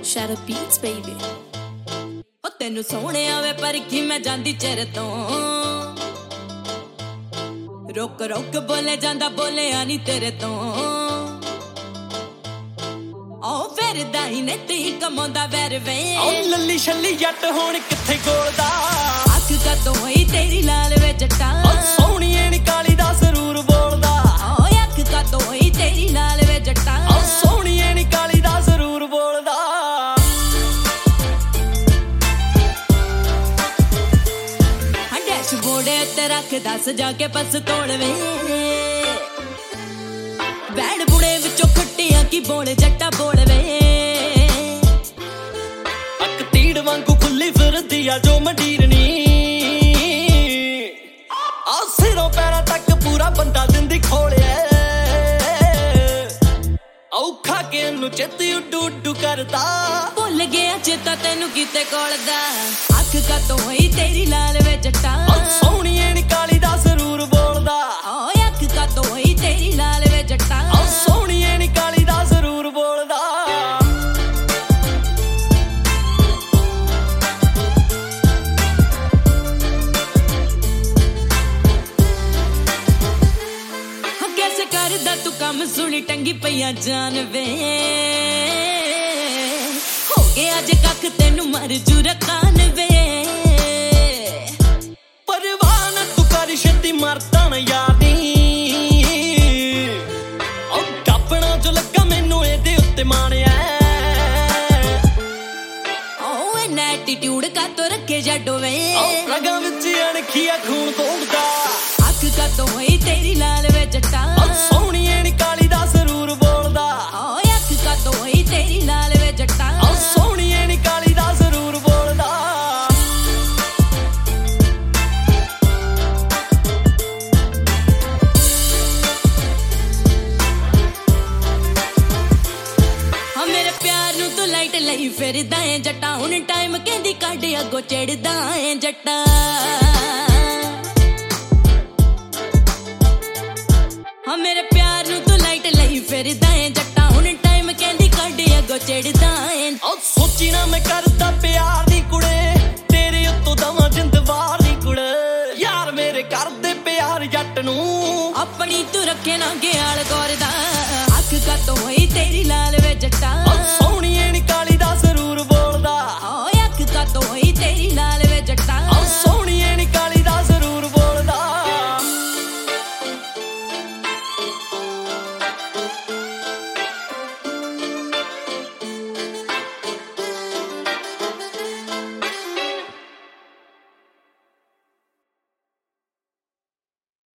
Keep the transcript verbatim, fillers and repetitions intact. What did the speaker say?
Shadow Beats, baby. O tenu sohਣਿਆ ਵੇ ਪਰ ਕੀ ਮੈਂ ਜਾਂਦੀ ਚਿਰ ਤੋਂ ਰੁਕ ਰੁਕ ਬੋਲੇ ਜਾਂਦਾ ਬੋਲਿਆ ਨਹੀਂ ਤੇਰੇ ਤੋਂ ਓ ਫਿਰਦਾ ਹੀ ਨੇ ਤੀ ਕਮਾਉਂਦਾ ਵੈਰ ਵੇ ਓ ਲੱਲੀ ਛੱਲੀ ਜੱਟ ਹੁਣ ਕਿੱਥੇ ਗੋਲਦਾ ਅੱਖ ਕਦੋਂ ਹੋਈ ਤੇਰੀ ਲਾਲ ਵੇ ਜੱਟਾ ਓ ਸੋਹਣੀਏ ਨੀ ਕਾਲੀ ਦਾ ਜ਼ਰੂਰ ਬੋਲਦਾ ਓ ਅੱਖ ਕਦੋਂ ਹੋਈ ਤੇਰੀ ਲਾਲ ਵੇ ਜੱਟਾ ਓ ਸੋਹਣੀਏ ਨੀ ਕਾਲੀ ਦਾ ਜ਼ਰੂਰ ਬੋਲਦਾ ਬੋੜੇ ਤੇ ਰੱਖਦਾ ਸਜਾ ਕੇ ਪਸ ਤੋੜਵੇ ਬੈੜ ਬੁੜੇ ਵਿੱਚੋਂ ਖੱਟੀਆਂ ਕੀ ਬੋਲ ਜੱਟਾ ਬੋਲਵੇ ਅੱਕ ਤੀੜ ਵਾਂਗੂ ਖੁੱਲੀ ਫਿਰਦੀ ਆ ਜੋ ਮੰਡੀਰਨੀ ਆ ਸਿਰੋਂ ਪੈਰਾਂ ਤੱਕ ਪੂਰਾ ਬੰਦਾ ਦਿੰਦੀ ਖੋਲਿਆ ਔਖਾ ਕੇ ਨੂੰ ਚਿੱਤ ਉੱਡੂ ਉੱਡੂ ਕਰਦਾ ਭੁੱਲ ਗਿਆ ਚੇਤਾ ਤੈਨੂੰ ਕਿਤੇ ਕੋਲਦਾ ਅੱਖ ਕਦੋਂ ਹੋਈ ਤੇਰੀ ਲਾਲ ਵੇ ਜੱਟਾ ਸੋਹਣੀਏ ਨੀ ਕਾਲੀ ਦਾ ਜ਼ਰੂਰ ਬੋਲਦਾ ਓਏ ਅੱਖ ਕਦੋਂ ਹੋਈ ਤੇਰੀ ਲਾਲ ਵੇ ਜੱਟਾ ਸੋਹਣੀਏ ਨੀ ਕਾਲੀ ਦਾ ਜ਼ਰੂਰ ਬੋਲਦਾ ਕੈਸੇ ਕਰਦਾ ਤੂੰ ਕੰਮ ਸੁਣੀ ਟੰਗੀ ਪਈਆਂ ਜਾਨ ਵੇ ਹੋ ਗਿਆ ਅੱਜ ਕੱਖ ਤੈਨੂੰ ਮਰ ਜੂ ਰਕਾਨ ਵੇ ਪਰਵਾਹ ਨਾ ਤੂੰ ਕਰ ਛੇਤੀ ਮਰਦਾ ਨਾ ਯਾਦੀ ਓ ਕਾਪਣਾ ਜੋ ਲੱਗਾ ਮੈਨੂੰ ਇਹਦੇ ਉੱਤੇ ਮਾਣਿਆ ਓ ਐਨ ਐਟੀਟਿਊਡ ਕਾ ਤੋ ਰੱਖੇ ਜੱਡੋ ਵੇ ਓ ਰਗਾਂ ਵਿੱਚ ਅਣਖੀਆ ਖੂਨ ਤੋੜਦਾ ਅੱਖ ਕਦੋਂ ਹੋਈ ਤੇਰੀ ਲਾਲ ਵੇ ਜੱਟਾ ਸੋਹਣੀਏ ਨੀ ਕਾਲੀ ਦਾ ਜ਼ਰੂਰ ਬੋਲਦਾ ਓਏ ਅੱਖ ਕਦੋਂ ਹੋਈ ਤੇਰੀ ਲਾਲ ਵੇ ਜੱਟਾ ਸੋਹਣੀਏ ਨੀ ਕਾਲੀ ਦਾ ਜ਼ਰੂਰ ਬੋਲਦਾ ਹਾਂ ਮੇਰੇ ਪਿਆਰ ਨੂੰ ਤੂੰ ਲਾਈਟ ਲਈ ਫਿਰਦਾ ਏ ਜੱਟਾ ਹੁਣ ਟਾਈਮ ਕਹਿੰਦੀ ਕੱਢ ਅੱਗੋਂ ਚੜਦਾ ਏ ਜੱਟਾ ਹਾਂ ਮੇਰੇ ਪਿਆਰ ਨੂੰ ਤੂੰ ਲਾਈਟ ਲਈ ਫਿਰਦਾ ਏ ਜੱਟਾ ਹੁਣ ਟਾਈਮ ਕਹਿੰਦੀ ਕੱਢ ਅੱਗੋਂ ਚੜਦਾ ਏ ਓ ਸੋਚੀ ਨਾ ਮੈਂ ਕਰਦਾ ਪਿਆਰ ਦੀ ਕੁੜੇ ਤੇਰੇ ਉੱਤੋਂ ਦਵਾਂ ਜਿੰਦਵਾਰ ਦੀ ਕੁੜੇ ਯਾਰ ਮੇਰੇ ਕਰਦੇ ਪਿਆਰ ਜੱਟ ਨੂੰ ਆਪਣੀ ਤੂੰ ਰੱਖੇ ਨਾ ਗਿਆਲ ਗੌਰ ਦਾ ਅੱਖ ਕਦੋਂ ਹੋਈ ਤੇਰੀ ਲਾਲ ਵੇ ਜੱਟਾ ਸੋਹਣੀ